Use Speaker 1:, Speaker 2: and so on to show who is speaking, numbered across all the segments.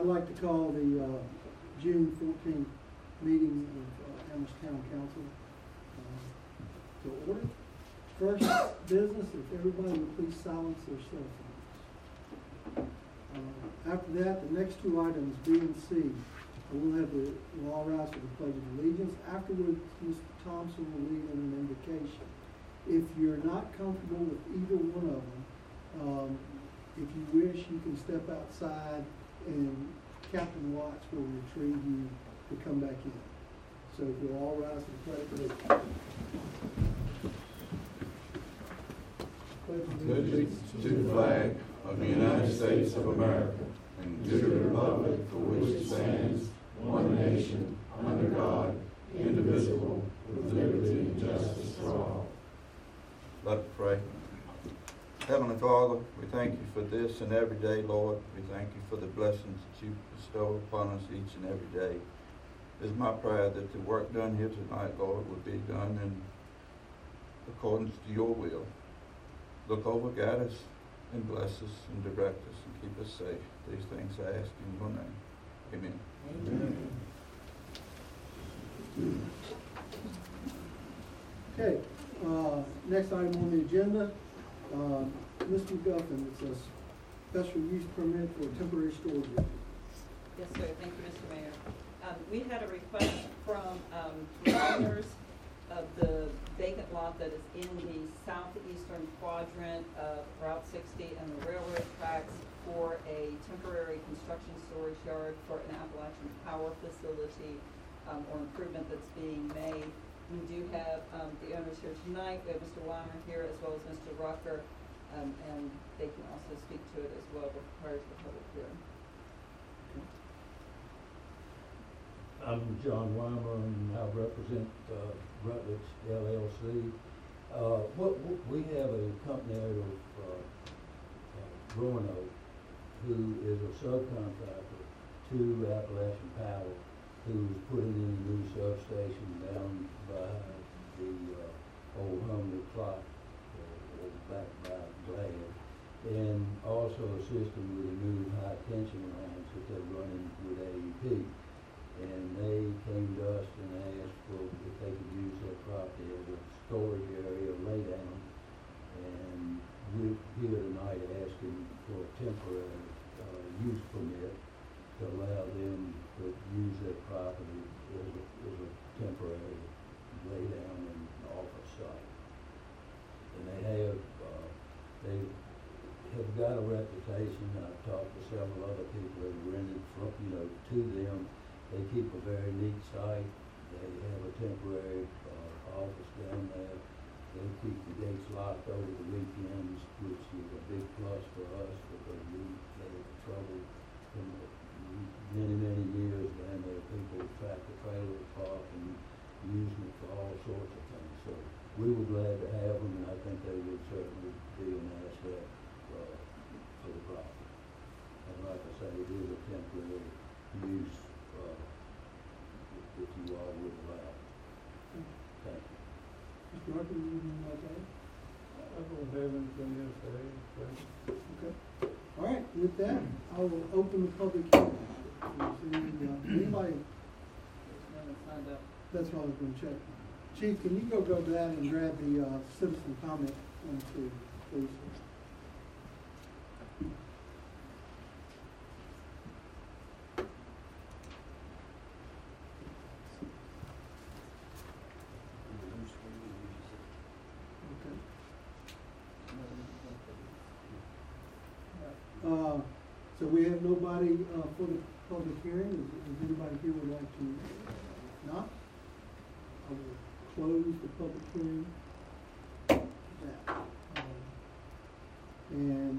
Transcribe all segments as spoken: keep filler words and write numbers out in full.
Speaker 1: like to call the uh, June fourteenth meeting of uh, Amherst Town Council uh, to order. First business, if everybody would please silence their cell phones. Uh, after that, the next two items, B and C, we'll have the, we'll all rise for the Pledge of Allegiance. Afterwards, Mister Thompson will lead in an invocation. If you're not comfortable with either one of them, um, if you wish, you can step outside and Captain Watts will retrieve you to come back in. So if you'll all rise for the Pledge of Allegiance.
Speaker 2: Allegiance to the flag of the United States of America and to the republic for which it stands, one nation, under God, indivisible, with liberty and justice for all.
Speaker 3: Let us pray. Heavenly Father, we thank you for this and every day, Lord. We thank you for the blessings that you bestow upon us each and every day. It is my prayer that the work done here tonight, Lord, would be done in accordance to your will. Look over, guide us, and bless us, and direct us, and keep us safe. These things I ask in your name. Amen.
Speaker 1: Amen. Okay, uh, next item on the agenda, uh, Mister McGuffin, it's a special use permit for a temporary storage unit.
Speaker 4: Yes, sir. Thank you, Mister Mayor. Um, we had a request from um, the owners of the vacant lot that is in the southeastern quadrant of Route sixty and the railroad tracks for a temporary construction storage yard for an Appalachian Power facility um, or improvement that's being made. We do have um, the owners here tonight. We have Mister Weimer here as well as Mister Rucker, um, and they can also speak to it as well prior to the public hearing.
Speaker 5: I'm John Weimer, and I represent uh, Rutledge L L C. Uh, what, what, we have a company out of uh, uh, Roanoke who is a subcontractor to Appalachian Power, who's putting in a new substation down by the uh, old Humley clock, uh, back by Glad, and also assisting with the new high tension lines that they're running with A E P. And they came to us and asked for if they could use their property as a storage area, lay down. And we're here tonight asking for a temporary uh, use permit to allow them to use their property as a, as a temporary lay down and office site. And they have, uh, they have got a reputation. I've talked to several other people that have rented from, you know, to them. They keep a very neat site. They have a temporary uh, office down there. They keep the gates locked over the weekends, which is a big plus for us because we had trouble in many, many years down there. People tractor trailers park and using it for all sorts of things. So we were glad to have them, and I think they would certainly be an asset uh, for the property. And like I say, it is a temporary use. Uh, if you all would allow. Thank you.
Speaker 1: Mister Rucker, you anything like that?
Speaker 6: I don't have anything else to add.
Speaker 1: Okay. All right, with that, I will open the public hearing. Any, uh, anybody? That's what I was going to check. Chief, can you go go to that and grab the uh, citizen comment one, two, please? Uh, so we have nobody uh, for the public hearing. Is, is anybody here would like to? Not? I will close the public hearing. Yeah. Um, and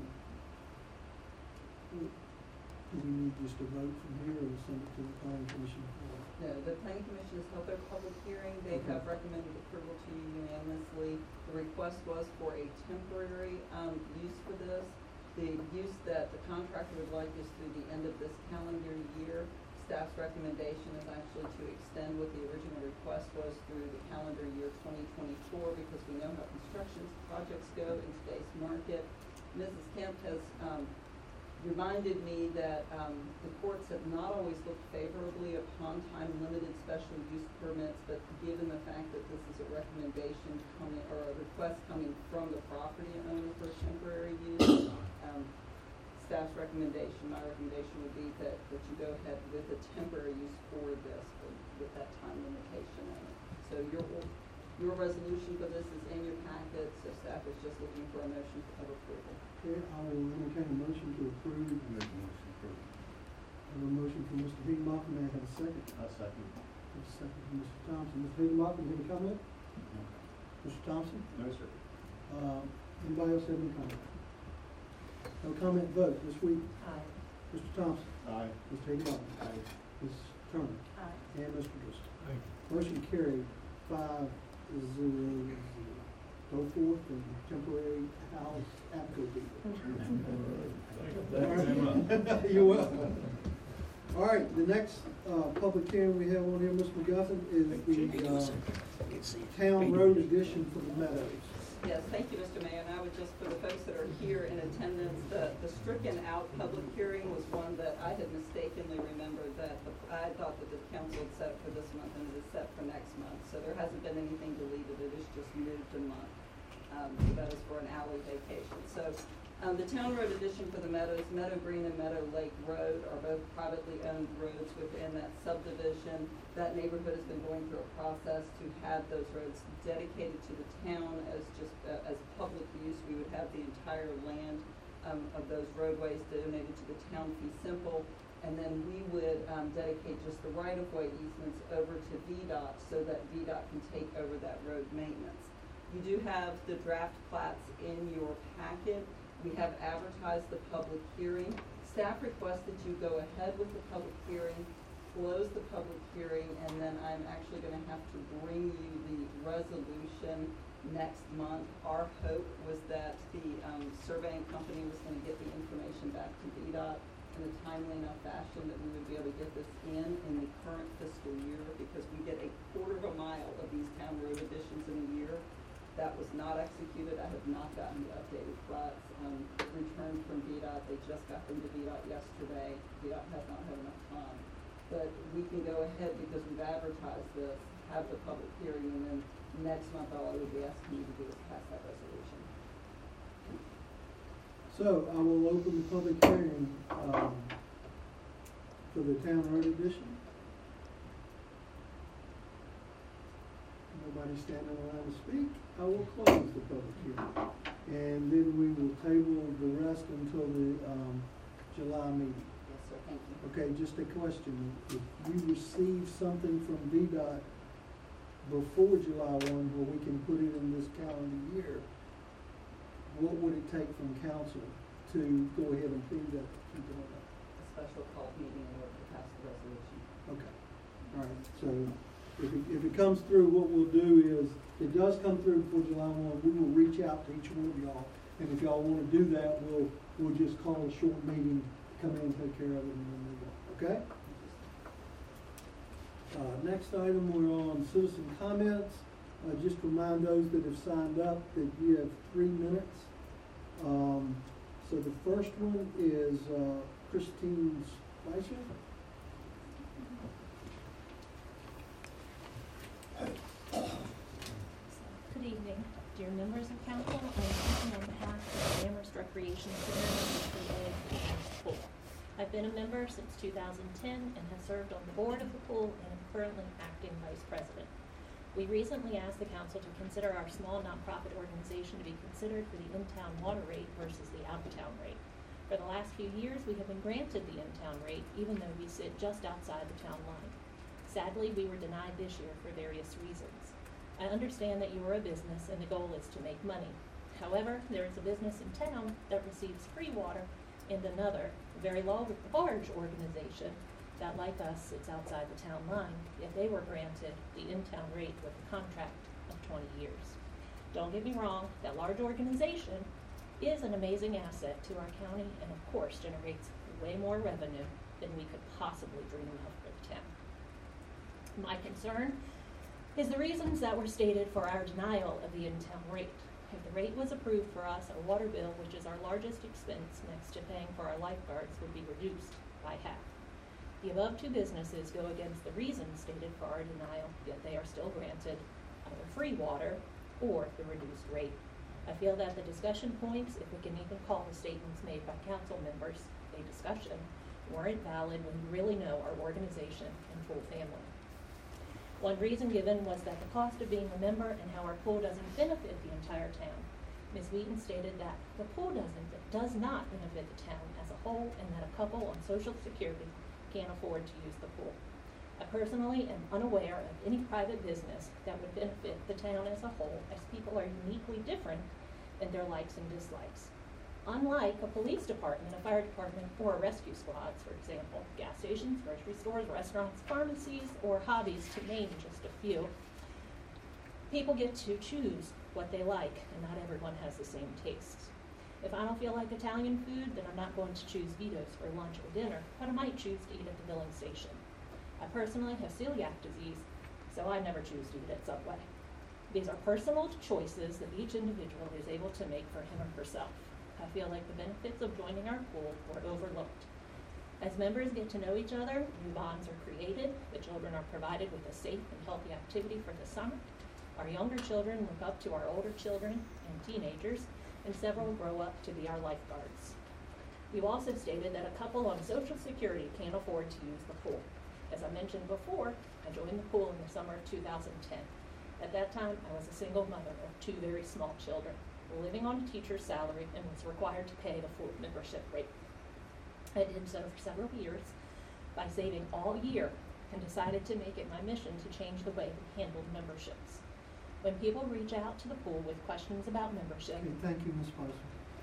Speaker 1: do we need just a vote from here or send it to the planning commission?
Speaker 4: No, the planning commission has held their public hearing. They
Speaker 1: Okay.
Speaker 4: have recommended approval to you unanimously. The request was for a temporary um, use for this. The use that the contractor would like is through the end of this calendar year. Staff's recommendation is actually to extend what the original request was through the calendar year twenty twenty-four because we know how construction projects go in today's market. Missus Kemp has um, reminded me that um, the courts have not always looked favorably upon time-limited special use permits, but given the fact that this is a recommendation coming, or a request coming from the property owner for temporary use, um, staff's recommendation, my recommendation would be that, that you go ahead with a temporary use for this, with, with that time limitation on it. So your, your resolution for this is in your packet, so staff is just looking for a motion of approval.
Speaker 1: Okay, I will entertain a motion to approve.
Speaker 2: Make a motion to approve.
Speaker 1: I have a motion from Mister Higginbotham, may I have a second?
Speaker 6: I second.
Speaker 1: A second from Mister Thompson. Mister Higginbotham, any comment? Mister Thompson?
Speaker 6: No, sir.
Speaker 1: Uh, anybody else have any comment? No comment, vote, Miz Wheaton.
Speaker 4: Aye.
Speaker 1: Mister Thompson.
Speaker 6: Aye.
Speaker 1: Mister Higginbotham.
Speaker 6: Aye.
Speaker 1: Miz Turner.
Speaker 4: Aye.
Speaker 1: And Mister Driscoll.
Speaker 6: Aye.
Speaker 1: Motion carried, five zero zero. Go forth and temporary house applicant. You're welcome. All right, the next, uh, public hearing we have on here, Mister McGuffin, is the, uh, town road addition for the Meadows.
Speaker 4: Yes, thank you, Mister Mayor, and I would just, for the folks that are here in attendance, the, the stricken out public hearing was one that I had mistakenly remembered that, the I thought that the council had set it for this month and it is set for next month, so there hasn't been anything deleted, it is just moved a month. Um, so that is for an alley vacation. So, um, the town road addition for the Meadows, Meadow Green and Meadow Lake Road are both privately owned roads within that subdivision. That neighborhood has been going through a process to have those roads dedicated to the town as just, uh, as public use. We would have the entire land, um, of those roadways donated to the town fee simple. And then we would, um, dedicate just the right-of-way easements over to V DOT so that V DOT can take over that road maintenance. You do have the draft plats in your packet. We have advertised the public hearing. Staff requested you go ahead with the public hearing, close the public hearing, and then I'm actually gonna have to bring you the resolution next month. Our hope was that the, um, surveying company was gonna get the information back to V DOT in a timely enough fashion that we would be able to get this in in the current fiscal year, because we get a quarter of a mile of these town road additions in a year. That was not executed. I have not gotten the updated plots, um, returned from V DOT. They just got them to V DOT yesterday. V DOT has not had enough time. But we can go ahead because we've advertised this, have the public hearing, and then next month all I would be asking you to do is pass that resolution.
Speaker 1: So I will open the public hearing, um, for the town road addition. Nobody standing around to speak. I will close the public hearing. And then we will table the rest until the, um, July meeting.
Speaker 4: Yes, sir, thank you.
Speaker 1: Okay, just a question. If we receive something from V DOT before July one where we can put it in this calendar year, what would it take from council to go ahead and prove that, keep it on that?
Speaker 4: A special call meeting in order to pass the resolution.
Speaker 1: Okay, all right, so if it, if it comes through, what we'll do is, if it does come through before July one, we will reach out to each one of y'all, and if y'all wanna do that, we'll, we'll just call a short meeting, come in and take care of it, and then move on, okay? Uh, next item, we're on citizen comments. Uh, just remind those that have signed up that you have three minutes. Um, so the first one is, uh, Christine Spicer.
Speaker 7: Good evening, dear members of council. I am speaking on behalf of the Amherst Recreation Center and the pool. I've been a member since two thousand ten and have served on the board of the pool and am currently acting vice president. We recently asked the council to consider our small nonprofit organization to be considered for the in-town water rate versus the out-of-town rate. For the last few years, we have been granted the in-town rate, even though we sit just outside the town line. Sadly, we were denied this year for various reasons. I understand that you are a business and the goal is to make money. However, there is a business in town that receives free water and another, very large organization that, like us, sits outside the town line, if they were granted the in-town rate with a contract of twenty years. Don't get me wrong, that large organization is an amazing asset to our county and of course generates way more revenue than we could possibly dream of for the town. My concern is the reasons that were stated for our denial of the in-town rate. If the rate was approved for us, our water bill, which is our largest expense next to paying for our lifeguards, would be reduced by half. The above two businesses go against the reasons stated for our denial, yet they are still granted either free water or the reduced rate. I feel that the discussion points, if we can even call the statements made by council members a discussion, weren't valid when you really know our organization and full family. One reason given was that the cost of being a member and how our pool doesn't benefit the entire town. Miz Wheaton stated that the pool doesn't, does not benefit the town as a whole, and that a couple on Social Security can't afford to use the pool. I personally am unaware of any private business that would benefit the town as a whole, as people are uniquely different in their likes and dislikes. Unlike a police department, a fire department, or a rescue squads, for example, gas stations, grocery stores, restaurants, pharmacies, or hobbies, to name just a few, people get to choose what they like, and not everyone has the same tastes. If I don't feel like Italian food, then I'm not going to choose Vito's for lunch or dinner, but I might choose to eat at the filling station. I personally have celiac disease, so I never choose to eat at Subway. These are personal choices that each individual is able to make for him or herself. I feel like the benefits of joining our pool were overlooked. As members get to know each other, new bonds are created, the children are provided with a safe and healthy activity for the summer, our younger children look up to our older children and teenagers, and several grow up to be our lifeguards. You also stated that a couple on Social Security can't afford to use the pool. As I mentioned before, I joined the pool in the summer of two thousand ten. At that time, I was a single mother of two very small children, living on a teacher's salary, and was required to pay the full membership rate. I did so for several years by saving all year, and decided to make it my mission to change the way we handled memberships. When people reach out to the pool with questions about membership,
Speaker 1: Okay, thank you, Miz Spicer.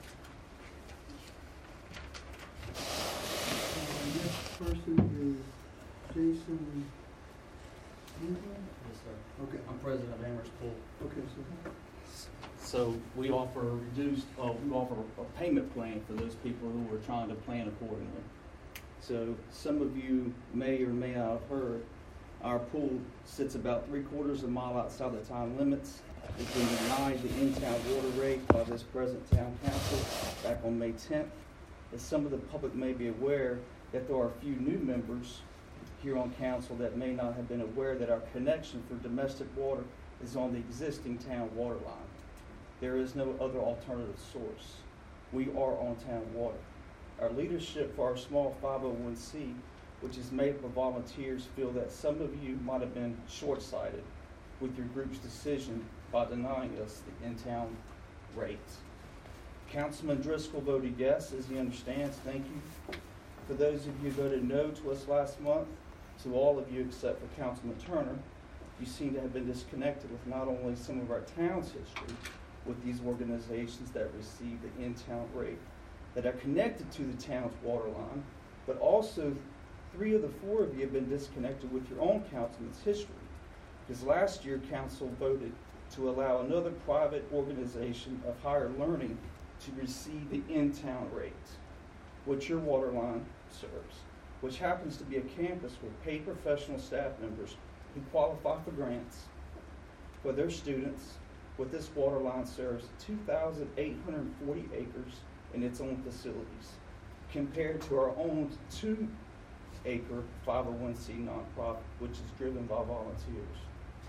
Speaker 1: Uh, next person is Jason England?
Speaker 8: Yes, sir.
Speaker 1: Okay,
Speaker 8: I'm president of Amherst Pool.
Speaker 1: okay, so,
Speaker 8: So we offer reduced, uh, we offer a payment plan for those people who are trying to plan accordingly. So some of you may or may not have heard, our pool sits about three quarters of a mile outside the town limits. It's been denied the in-town water rate by this present town council back on May tenth. As some of the public may be aware, that there are a few new members here on council that may not have been aware that our connection for domestic water is on the existing town water line. There is no other alternative source. We are on town water. Our leadership for our small five oh one c, which is made up of volunteers, feel that some of you might have been short-sighted with your group's decision by denying us the in-town rates. Councilman Driscoll voted yes, as he understands. Thank you. For those of you who voted no to us last month, to all of you except for Councilman Turner, you seem to have been disconnected with not only some of our town's history with these organizations that receive the in-town rate, that are connected to the town's water line, but also three of the four of you have been disconnected with your own councilman's history. Because last year, council voted to allow another private organization of higher learning to receive the in-town rate, which your water line serves, which happens to be a campus with paid professional staff members who qualify for grants for their students. With this water line serves two thousand eight hundred forty acres in its own facilities, compared to our own two acre five oh one c nonprofit, which is driven by volunteers.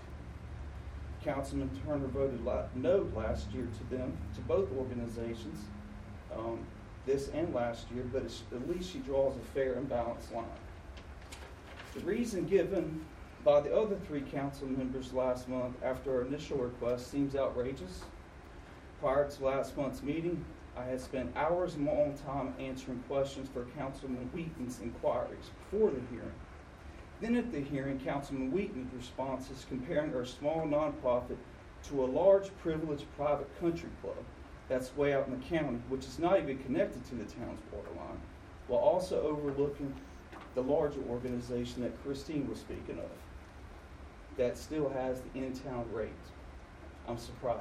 Speaker 8: Councilman Turner voted la- no last year to them, to both organizations, um, this and last year, but it's, at least she draws a fair and balanced line. The reason given by the other three council members last month after our initial request seems outrageous. Prior to last month's meeting, I had spent hours of my own time answering questions for Councilman Wheaton's inquiries before the hearing. Then at the hearing, Councilman Wheaton's response is comparing our small nonprofit to a large privileged private country club that's way out in the county, which is not even connected to the town's water line, while also overlooking the larger organization that Christine was speaking of that still has the in-town rate. I'm surprised.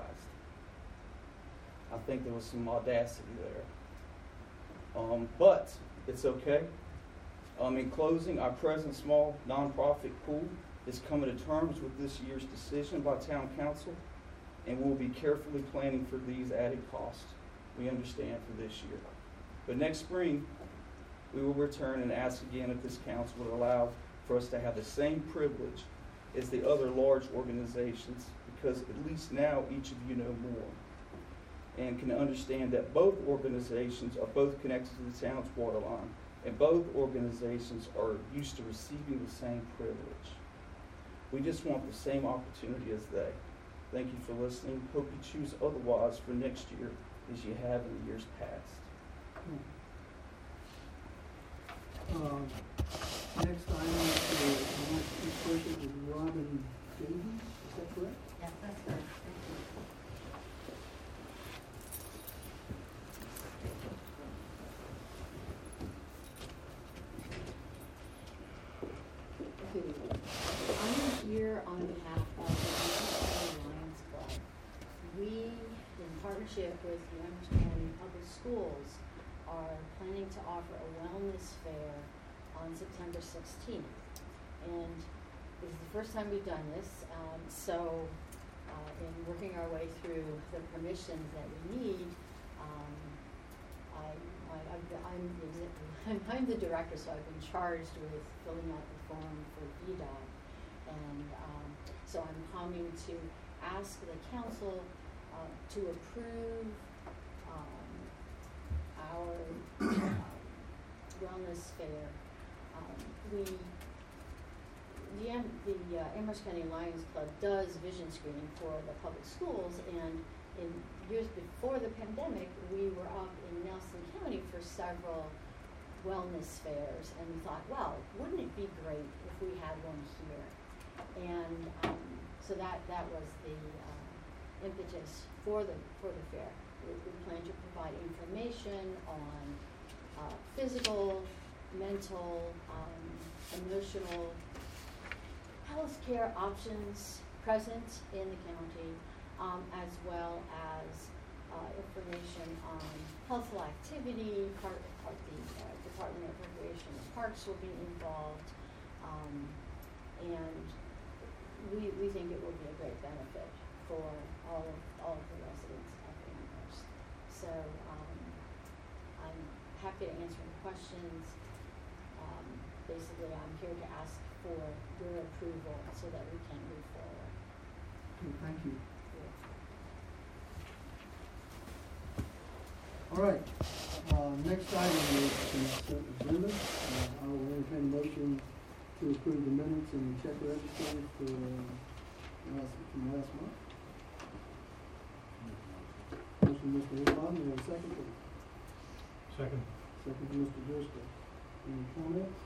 Speaker 8: I think there was some audacity there. Um, but it's okay. Um, in closing, our present small nonprofit pool is coming to terms with this year's decision by town council. and we'll be carefully planning for these added costs. We understand for this year. But next spring, we will return and ask again if this council would allow for us to have the same privilege as the other large organizations, because at least now each of you know more and can understand that both organizations are both connected to the town's water line, and both organizations are used to receiving the same privilege. We just want the same opportunity as they. Thank you for listening. Hope you choose otherwise for next year as you have in the years past.
Speaker 1: Um, next item is the next person is Robin Davies, is that correct?
Speaker 9: Yes, that's correct. Thank you. I'm here on behalf of the Emerson Lions Club. We, in partnership with the Emerson County Public Schools, are planning to offer a wellness fair on September sixteenth. And this is the first time we've done this, um, so uh, in working our way through the permissions that we need, um, I, I, I'm, I'm, the, I'm the director, so I've been charged with filling out the form for V DOT. And um, so I'm coming to ask the council uh, to approve um, our uh, wellness fair. Um, we, the, the uh, Amherst County Lions Club does vision screening for the public schools, and in years before the pandemic, we were up in Nelson County for several wellness fairs, and we thought, well, wouldn't it be great if we had one here? And um, so that, that was the uh, impetus for the, for the fair. We, we plan to provide information on uh, physical, mental, um, emotional health care options present in the county, um, as well as uh, information on healthful activity. Part, part the uh, Department of Recreation and Parks will be involved, um, and we, we think it will be a great benefit for all of, all of the residents of Amherst. So um, I'm happy to answer any questions. Um, basically, I'm here to ask for your approval so that we can move forward.
Speaker 1: Okay, thank you. All right, uh, next item is consent agenda. Uh, I will entertain a motion to approve the minutes and check register for uh, last, from last month. Motion, Mister Higginbotham, you have a second, please?
Speaker 6: Second.
Speaker 1: Second, Mister Driscoll. Any comments?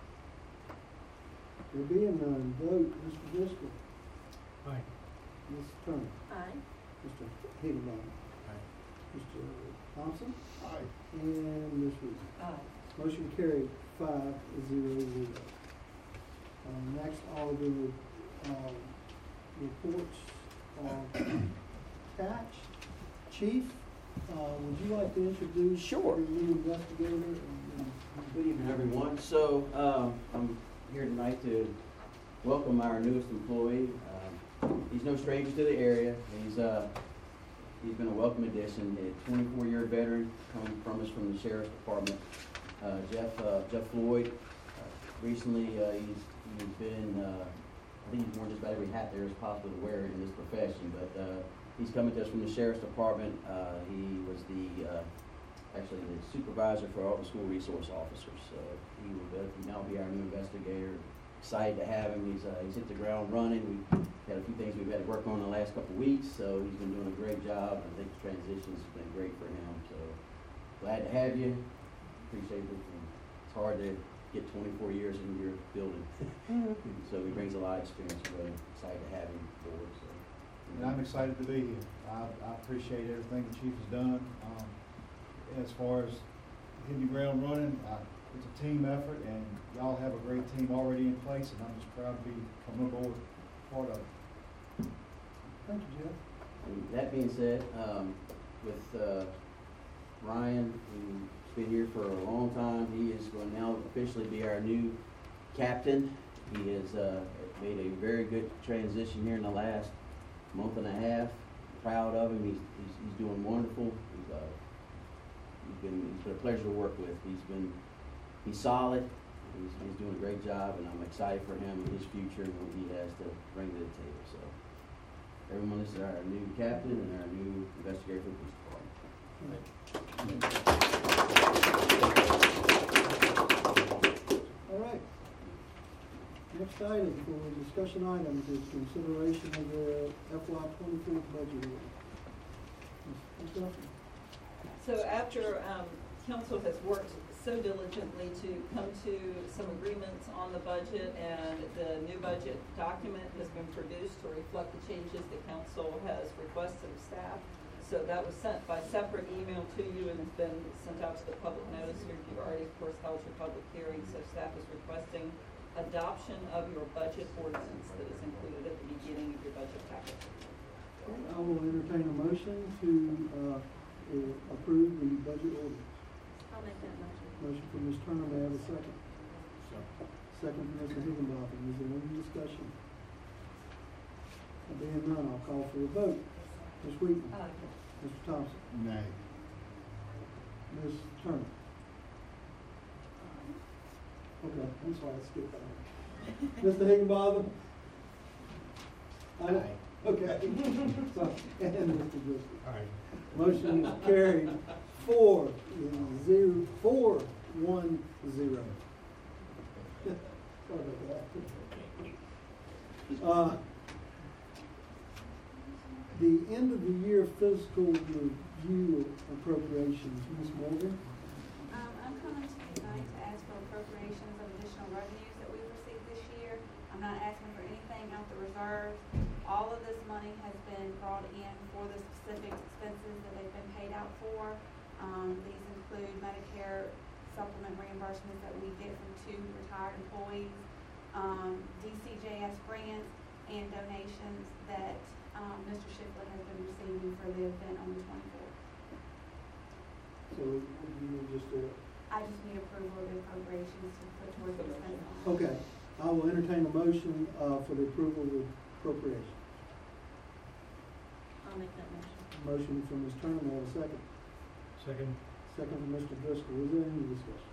Speaker 1: There being none, vote, Mister Driscoll.
Speaker 6: Aye.
Speaker 1: Miz Turner.
Speaker 9: Aye.
Speaker 1: Mister Higginbotham.
Speaker 6: Aye.
Speaker 1: Mister Thompson.
Speaker 6: Aye.
Speaker 1: And Miz Reed.
Speaker 9: Aye.
Speaker 1: Motion carried five zero zero. Um, next, all of the, um, reports are attached. Chief, uh, would you like to introduce
Speaker 10: Sure.
Speaker 1: your new investigator? and, and-
Speaker 10: Good evening, everyone. So, uh, I'm here tonight to welcome our newest employee. Uh, he's no stranger to the area. He's, uh, he's been a welcome addition, a twenty-four year veteran coming from us from the Sheriff's Department. Uh, Jeff, uh, Jeff Floyd, uh, recently, uh, he's, he's been, uh, I think he's worn just about every hat there is possible to wear in this profession, but, uh, he's coming to us from the Sheriff's Department. Uh, he was the, uh, actually the supervisor for all the school resource officers. So he will now be our new investigator. Excited to have him. He's, uh, he's hit the ground running. We've had a few things we've had to work on in the last couple of weeks, so he's been doing a great job. I think the transition's been great for him. So glad to have you. Appreciate it. It's hard to get twenty-four years in your building. So he brings a lot of experience. We're really excited to have him aboard. So.
Speaker 11: And I'm excited to be here. I, I appreciate everything the chief has done. Um, as far as hitting the ground running, uh, it's a team effort, and y'all have a great team already in place, and I'm just proud to be coming aboard, part of it.
Speaker 1: Thank you, Jeff.
Speaker 10: And that being said, um, with uh, Ryan, who's been here for a long time, he is going to now officially be our new captain. He has uh, made a very good transition here in the last month and a half. proud of him. He's, he's, he's doing wonderful. He's, uh, he's been, he's been a pleasure to work with. He's been, he's solid. He's, he's doing a great job, and I'm excited for him and his future and what he has to bring to the table. So, everyone, this is our new captain and our new investigator for the police department.
Speaker 1: All right. Next item for discussion items is consideration of the F Y twenty-four budget order. Miz Duffy?
Speaker 4: So after um, council has worked so diligently to come to some agreements on the budget, and the new budget document has been produced to reflect the changes that council has requested of staff. So that was sent by separate email to you and has been sent out to the public notice. You've already, of course, held your public hearing, so staff is requesting adoption of your budget ordinance that is included at the beginning of your budget packet.
Speaker 1: I will entertain a motion to uh, uh, approve the budget ordinance.
Speaker 7: I'll make that motion.
Speaker 1: Motion from Miz Turner, may I have a second? Second from Mister Higginbotham. Is there any discussion? There being none, I'll call for a vote. Miz Wheaton?
Speaker 4: Aye.
Speaker 1: Mister Thompson?
Speaker 11: Nay.
Speaker 1: Miz Turner? Okay, I'm sorry, I skipped that. Mister Higginbotham?
Speaker 11: Aye.
Speaker 1: Okay. So, and Mister Driscoll?
Speaker 6: Aye.
Speaker 1: Motion is carried four, zero, four, one, zero. Sorry about that. Uh, the end of the year fiscal review appropriations, Miz Morgan?
Speaker 12: Um, I'm coming to you tonight to ask for appropriations of additional revenues that we've received this year. I'm not asking for anything out the reserve. All of this money has been brought in for the specific expenses that they've been paid out for. Um, these include Medicare supplement reimbursements that we get from two retired employees, um, D C J S grants, and donations that um, Mister Shipley has been receiving for the event on the twenty-fourth.
Speaker 1: So you need just a,
Speaker 12: I just need approval of the appropriations to put towards the expense line.
Speaker 1: okay, I will entertain a motion, uh, for the approval of the appropriation.
Speaker 7: I'll make that motion.
Speaker 1: Motion from Miz Turner, may I have a second?
Speaker 6: Second.
Speaker 1: Second from Mister Driscoll. Is there any discussion?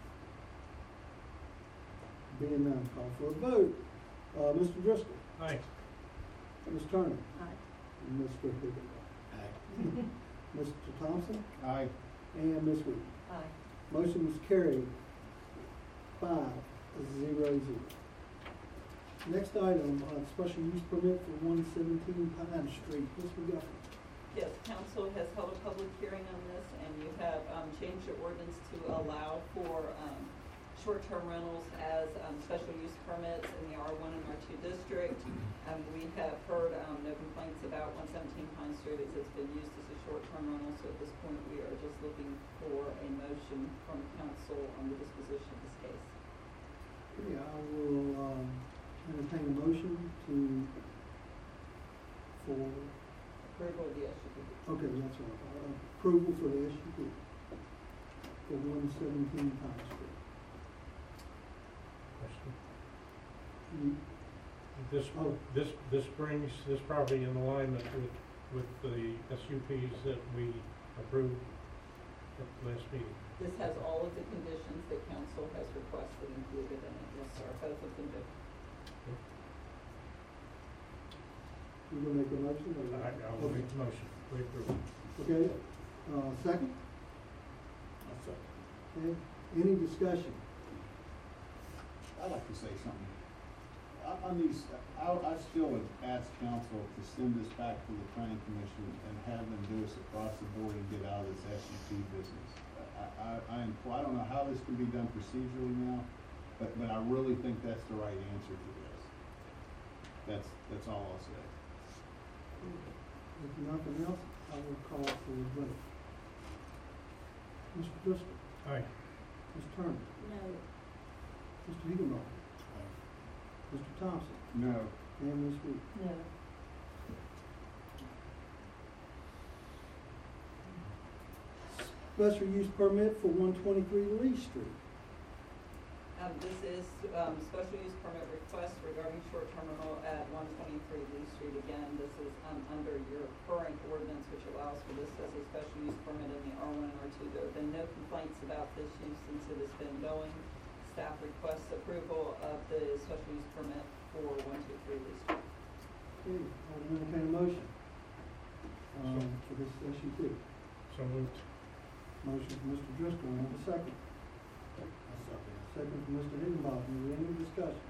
Speaker 1: Being none, call for a vote. Uh, Mister Driscoll?
Speaker 6: Aye.
Speaker 1: Miz Turner?
Speaker 7: Aye.
Speaker 1: And Mister Higginbotham?
Speaker 11: Aye.
Speaker 1: Mister Thompson?
Speaker 11: Aye.
Speaker 1: And Miz Wheaton?
Speaker 7: Aye.
Speaker 1: Motion is carried five, zero, zero. Next item, uh, special use permit for one seventeen Pine Street. Mister Guffey?
Speaker 4: Yes, council has held a public hearing on this, and you have um, changed your ordinance to allow for um, short-term rentals as um, special use permits in the R one and R two district. Um, we have heard um, no complaints about one seventeen Pine Street as it's been used as a short-term rental, so at this point we are just looking for a motion from council on the disposition of this case.
Speaker 1: Okay, I will, um, entertain a motion to, for,
Speaker 4: Approval of the S U P.
Speaker 1: okay, that's right, uh, approval for the S U P for one seventeen Pine Street.
Speaker 6: Question.
Speaker 1: You-
Speaker 6: This,
Speaker 1: Oh.
Speaker 6: this, this brings this property in alignment with, with the S U Ps that we approved at the last meeting.
Speaker 4: This has all of the conditions that council has requested included in it. Yes, sir, both of them do.
Speaker 1: You gonna make a motion? or-
Speaker 6: I, I will make the motion. We approve.
Speaker 1: Okay, uh, second? Okay, any discussion?
Speaker 13: I'd like to say something. I- On these, I, I still would ask council to send this back to the planning commission and have them do this across the board and get out of this S U P business. I, I, I am, I don't know how this can be done procedurally now, but, but I really think that's the right answer to this. That's, that's all I'll say.
Speaker 1: If nothing else, I will call for a vote. Mister Driscoll?
Speaker 6: Aye.
Speaker 1: Miz Turner?
Speaker 7: No.
Speaker 1: Mister Higginbotham? Mister Thompson?
Speaker 11: No.
Speaker 1: And Miz Wheaton?
Speaker 7: No.
Speaker 1: Special use permit for one twenty-three Lee Street.
Speaker 4: Um, this is, um, special use permit request regarding short terminal at one twenty-three Lee Street. Again, this is, um, under your current ordinance, which allows for this as a special use permit in the R one and R two. There have been no complaints about this use since it has been going. Staff requests approval of the special use permit for one two three Lee Street.
Speaker 1: Okay, I'll entertain a motion, um, for this S U P.
Speaker 6: So moved.
Speaker 1: Motion from Mister Driscoll, and a second. Second from Mister Higginbotham. Is there any discussion?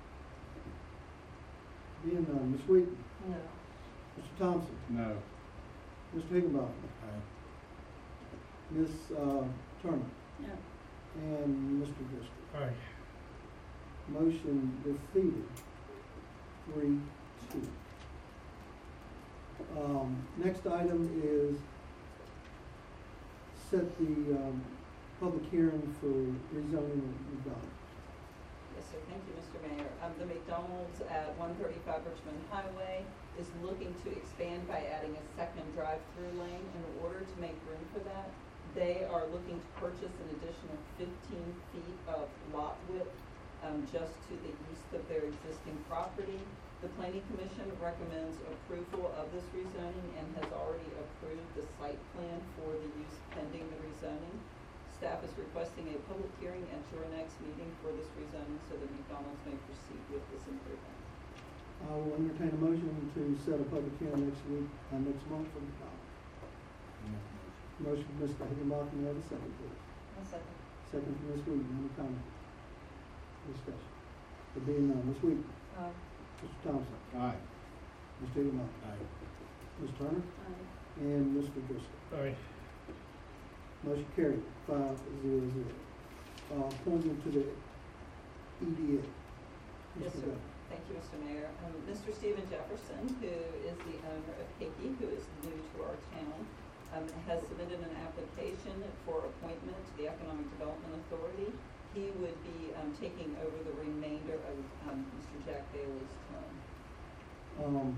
Speaker 1: Being none, Miz Wheaton,
Speaker 4: No.
Speaker 1: Mister Thompson,
Speaker 13: No.
Speaker 1: Mister Higginbotham, Miz uh, Turner,
Speaker 4: No.
Speaker 1: and Mister Driscoll.
Speaker 6: Aye.
Speaker 1: Motion defeated, three, two. Um, next item is set the, um, public hearing for rezoning of McDonald's.
Speaker 4: Yes, sir. Thank you, Mister Mayor. Um, the McDonald's at one thirty-five Richmond Highway is looking to expand by adding a second drive-through lane. In order to make room for that, they are looking to purchase an additional fifteen feet of lot width, um, just to the east of their existing property. The Planning Commission recommends approval of this rezoning and has already approved the site plan for the use pending the rezoning. Staff is requesting a public hearing at your next meeting for this rezoning so that McDonald's may proceed with this improvement.
Speaker 1: I will entertain a motion to set a public hearing next week, uh, next month for McDonald's. Motion from Mister Higginbotham, may I have a second, please?
Speaker 4: One second.
Speaker 1: Second from Miz Wheaton, any comment? Discussion. There being none, Miz Wheaton,
Speaker 4: Aye.
Speaker 1: Mister Thompson,
Speaker 13: Aye.
Speaker 1: Mister Higginbotham,
Speaker 13: Aye.
Speaker 1: Miz Turner,
Speaker 4: Aye.
Speaker 1: and Mister Driscoll.
Speaker 6: Aye.
Speaker 1: Motion carried, five zero zero. Uh, appointment to the E D A.
Speaker 4: Yes,
Speaker 1: Mister
Speaker 4: sir.
Speaker 1: Bell.
Speaker 4: Thank you, Mister Mayor. Um, Mister Stephen Jefferson, who is the owner of Hickey, who is new to our town, um, has submitted an application for appointment to the Economic Development Authority. He would be, um, taking over the remainder of, um, Mister Jack Bailey's term.
Speaker 1: Um,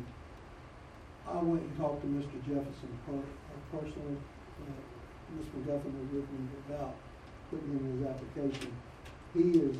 Speaker 1: I went and talked to Mister Jefferson per, uh, personally. Uh, Miz McGuffin was with me about putting in his application. He is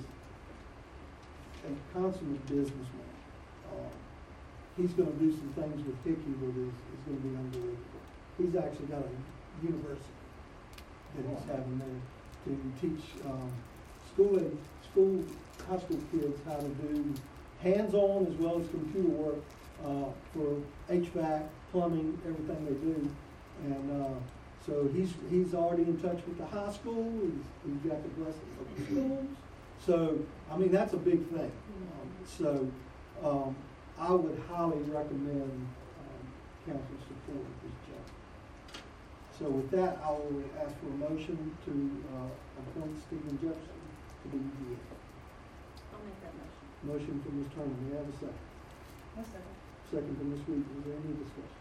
Speaker 1: a consummate businessman. Uh, he's gonna do some things with Hickey that is, is gonna be unbelievable. He's actually got a university that he's having there to teach, um, school, age- school, high school kids how to do hands-on as well as computer work, uh, for H V A C, plumbing, everything they do. And, uh, so he's, he's already in touch with the high school, he's, he's got the blessing of the schools. So, I mean, that's a big thing. Um, so, um, I would highly recommend, um, council support of this job. So with that, I will ask for a motion to, uh, appoint Stephen Jefferson to the E D A.
Speaker 4: I'll make that motion.
Speaker 1: Motion from Miz Turner, may I have a second?
Speaker 4: One second.
Speaker 1: Second from Miz Wheaton, is there any discussion?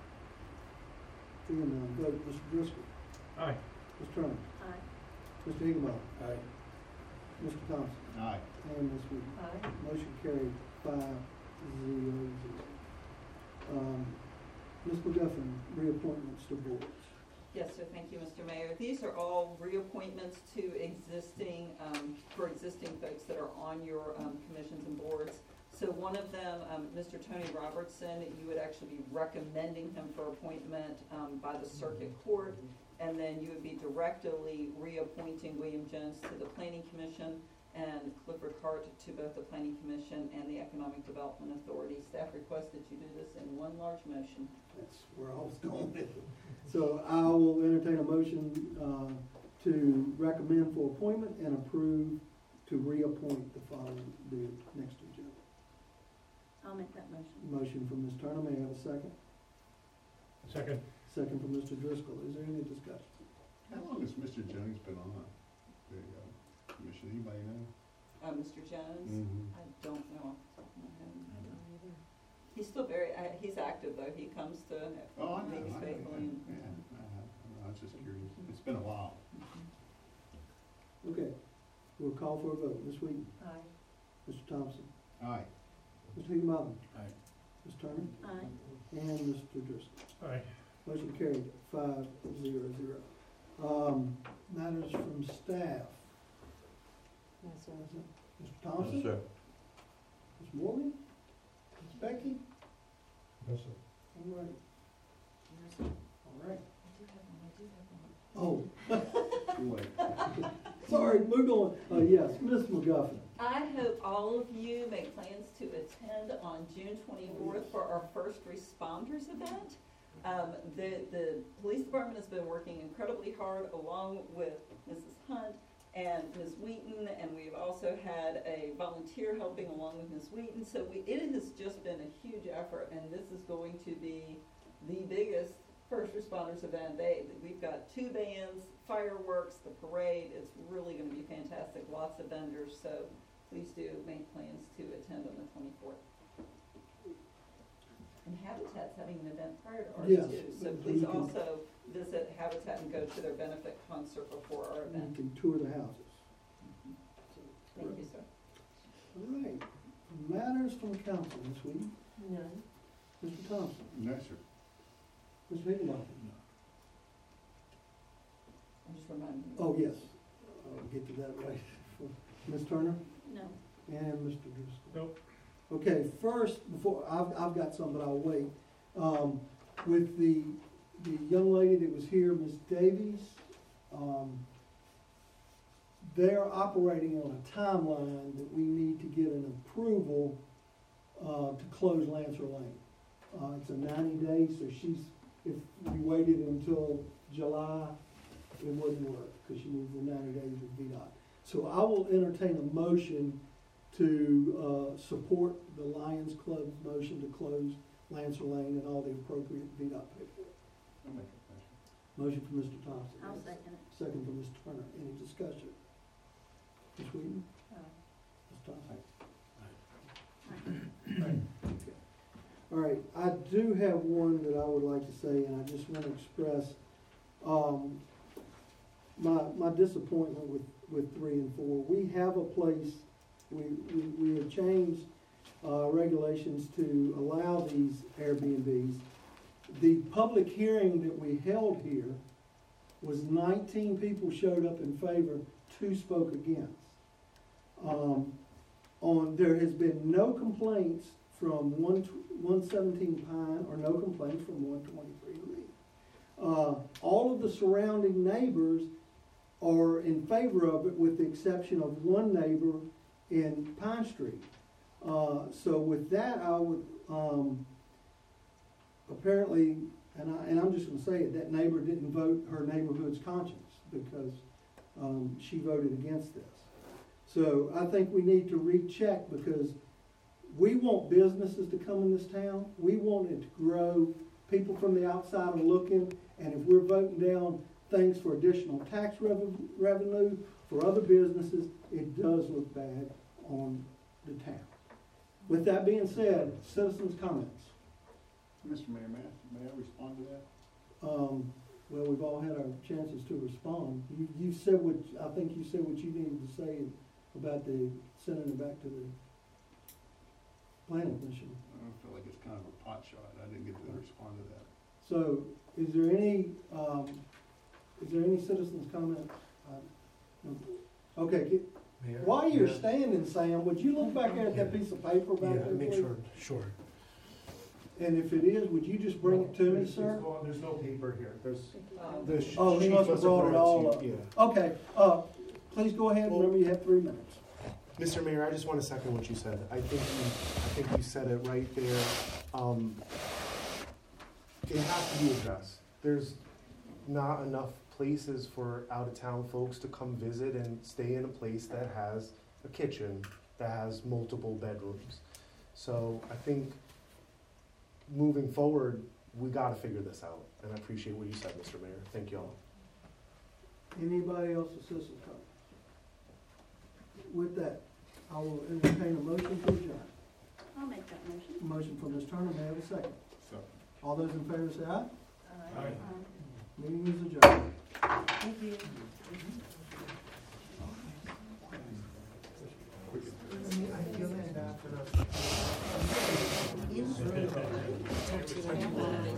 Speaker 1: Seeing none, vote, Mister Driscoll,
Speaker 6: Aye.
Speaker 1: Miz Turner,
Speaker 4: Aye.
Speaker 1: Mister Higginbotham,
Speaker 13: Aye.
Speaker 1: Mister Thompson,
Speaker 13: Aye.
Speaker 1: and Miz Wheaton.
Speaker 4: Aye.
Speaker 1: Motion carried five zero zero. Um, Miz McGuffin, reappointments to boards.
Speaker 4: Yes, sir. Thank you, Mister Mayor. These are all reappointments to existing, um, for existing folks that are on your, um, commissions and boards. So one of them, um, Mister Tony Robertson, you would actually be recommending him for appointment, um, by the circuit court. And then you would be directly reappointing William Jones to the Planning Commission and Clifford Hart to both the Planning Commission and the Economic Development Authority. Staff requests that you do this in one large motion.
Speaker 1: That's where I was going with it. So I will entertain a motion, uh, to recommend for appointment and approve to reappoint the following, the next two gentlemen.
Speaker 4: I'll make that motion.
Speaker 1: Motion from Miz Turner, may I have a second?
Speaker 6: Second.
Speaker 1: Second from Mister Driscoll, is there any discussion?
Speaker 13: How long has Mister Jones been on the, uh, commission? Anybody know?
Speaker 4: Uh, Mister Jones?
Speaker 13: Mhm.
Speaker 4: I don't know off the top of my head. He's still very, uh, he's active though. He comes to
Speaker 13: Oh, I know.
Speaker 4: meetings
Speaker 13: I know,
Speaker 4: faithfully. and-
Speaker 13: yeah, yeah, I, I was just curious. It's been a while.
Speaker 1: Okay, we'll call for a vote. Miz Wheaton,
Speaker 4: Aye.
Speaker 1: Mister Thompson,
Speaker 13: Aye.
Speaker 1: Mister Higginbotham,
Speaker 13: Aye.
Speaker 1: Miz Turner,
Speaker 4: Aye.
Speaker 1: and Mister Driscoll.
Speaker 6: Aye.
Speaker 1: Motion carried, five zero zero. Um, matters from staff.
Speaker 9: Yes, sir.
Speaker 1: Mister Thompson?
Speaker 3: Yes, sir.
Speaker 1: Miz Morgan? Miz Becky?
Speaker 6: Yes, sir.
Speaker 1: All right,
Speaker 9: Yes, sir.
Speaker 1: all right.
Speaker 9: I do have one, I do have one.
Speaker 1: Oh,
Speaker 13: Too late.
Speaker 1: sorry, move on. Uh, yes, Miz McGuffin.
Speaker 4: I hope all of you make plans to attend on June twenty-fourth for our first responders event. Um, the, the police department has been working incredibly hard along with Missus Hunt and Miz Wheaton, and we've also had a volunteer helping along with Miz Wheaton. So we, it has just been a huge effort, and this is going to be the biggest first responders event. They, we've got two bands, fireworks, the parade. It's really going to be fantastic. Lots of vendors, so please do make plans to attend on the twenty-fourth. And Habitat's having an event prior to ours
Speaker 1: Yes,
Speaker 4: too, so
Speaker 1: but
Speaker 4: please
Speaker 1: we can-
Speaker 4: also visit Habitat and go to their benefit concert before our
Speaker 1: You
Speaker 4: event.
Speaker 1: can tour the houses.
Speaker 4: Thank you, sir.
Speaker 1: All right, matters from council this week.
Speaker 9: None.
Speaker 1: Mister Thompson?
Speaker 13: No, sir.
Speaker 1: Mister Higginbotham?
Speaker 4: I'm just reminding you.
Speaker 1: Oh, yes, I'll get to that right. Miz Turner?
Speaker 9: No.
Speaker 1: And Mister Driscoll?
Speaker 6: Nope.
Speaker 1: Okay, first, before, I've, I've got some, but I'll wait. Um, with the, the young lady that was here, Miz Davies, um, they're operating on a timeline that we need to get an approval, uh, to close Lancer Lane. Uh, it's a ninety days, so she's, if we waited until July, it wouldn't work, because she needs the ninety days with V DOT. So I will entertain a motion to uh, support the Lions Club's motion to close Lancer Lane and all the appropriate V DOT paperwork.
Speaker 13: I'll make a motion.
Speaker 1: Motion from Mister Thompson.
Speaker 9: I'll second it.
Speaker 1: Second from Mister Turner. Any discussion? Miz Wheaton?
Speaker 9: Aye.
Speaker 1: Miz Thompson?
Speaker 9: Aye.
Speaker 1: Okay. All right, I do have one that I would like to say, and I just want to express um, my, my disappointment with, with three and four. We have a place, we, we, we have changed uh, regulations to allow these Airbnbs. The public hearing that we held here was nineteen people showed up in favor, two spoke against. Um, on, there has been no complaints from one, one seventeen Pine, or no complaints from one twenty-three Lee. Uh, all of the surrounding neighbors are in favor of it, with the exception of one neighbor in Pine Street. Uh, so with that, I would, um, apparently, and I, and I'm just gonna say it, that neighbor didn't vote her neighborhood's conscience, because, um, she voted against this. So I think we need to recheck, because we want businesses to come in this town. We want it to grow. People from the outside are looking, and if we're voting down things for additional tax rev- revenue for other businesses, it does look bad on the town. With that being said, citizens' comments.
Speaker 13: Mister Mayor, may I, may I respond to that?
Speaker 1: Um, well, we've all had our chances to respond. You, you said what, I think you said what you needed to say about the sending it back to the planning commission.
Speaker 13: I feel like it's kind of a pot shot. I didn't get to respond to that.
Speaker 1: So, is there any, um, is there any citizens' comment? Uh, no. Okay, get,
Speaker 14: Mayor?
Speaker 1: while you're
Speaker 14: Yeah.
Speaker 1: standing, Sam, would you look back there at that piece of paper back
Speaker 14: Yeah,
Speaker 1: there,
Speaker 14: make
Speaker 1: please?
Speaker 14: sure, sure.
Speaker 1: And if it is, would you just bring it to me,
Speaker 14: There's-
Speaker 1: sir?
Speaker 14: There's no, there's no paper here, there's,
Speaker 4: Um,
Speaker 14: the sh-
Speaker 1: Oh, he
Speaker 14: chief
Speaker 1: must have brought it
Speaker 14: to
Speaker 1: all
Speaker 14: you,
Speaker 1: up.
Speaker 14: Yeah.
Speaker 1: Okay, uh, please go ahead,
Speaker 14: Well-
Speaker 1: remember you have three minutes.
Speaker 14: Mister Mayor, I just want to second what you said. I think you, I think you said it right there. Um, it has to be addressed. There's not enough places for out-of-town folks to come visit and stay in a place that has a kitchen, that has multiple bedrooms. So I think moving forward, we got to figure this out. And I appreciate what you said, Mister Mayor. Thank you all.
Speaker 1: Anybody else with citizens' comment? With that, I will entertain a motion to adjourn.
Speaker 9: I'll make that motion.
Speaker 1: Motion from Miz Turner, may I have a second?
Speaker 13: So.
Speaker 1: All those in favor say aye.
Speaker 6: Aye.
Speaker 9: Um,
Speaker 1: Meeting is adjourned.
Speaker 9: Thank you.
Speaker 14: I feel like that for